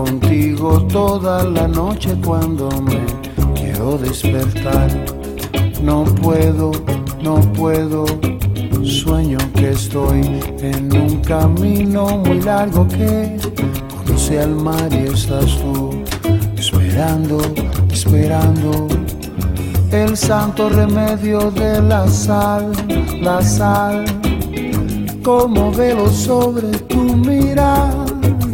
contigo toda la noche cuando me quiero despertar. No puedo, no puedo, sueño que estoy en un camino muy largo que conduce al mar y estás tú esperando, esperando. El santo remedio de la sal, como velo sobre tu mirada,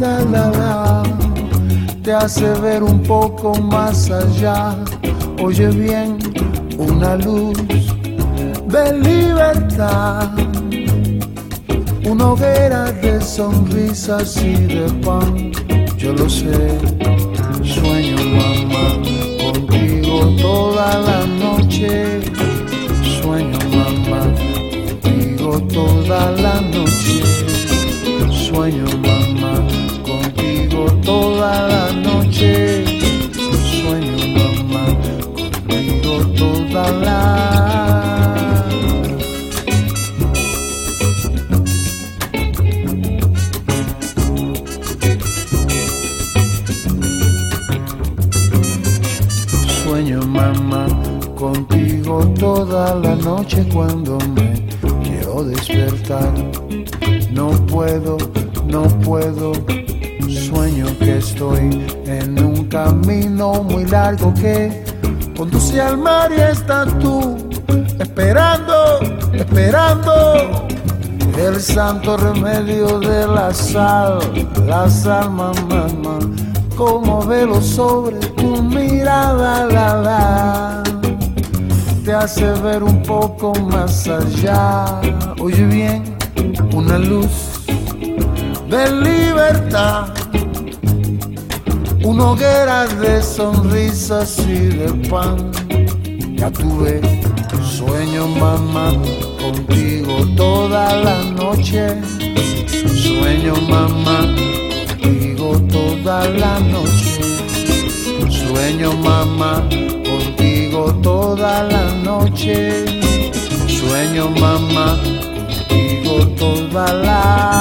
te hace ver un poco más allá. Oye bien, una luz de libertad, una hoguera de sonrisas y de pan. Yo lo sé, sueño mamá, contigo toda la noche. Sueño mamá, contigo toda la noche. Sueño mamá, contigo toda la noche. Sueño mamá, contigo toda la Sueño mamá, contigo toda la noche cuando me quiero despertar. No puedo, no puedo, sueño que estoy en un camino muy largo que conduce al mar y estás tú esperando, esperando. El santo remedio de la sal, mamá, como velo sobre tu mirada, te hace ver un poco más allá. Oye bien, una luz de libertad, una hoguera de sonrisas y de pan. Ya tuve sueño mamá, contigo toda la noche. Sueño mamá, contigo toda la noche. Sueño mamá, contigo toda la noche. Sueño mamá, contigo toda la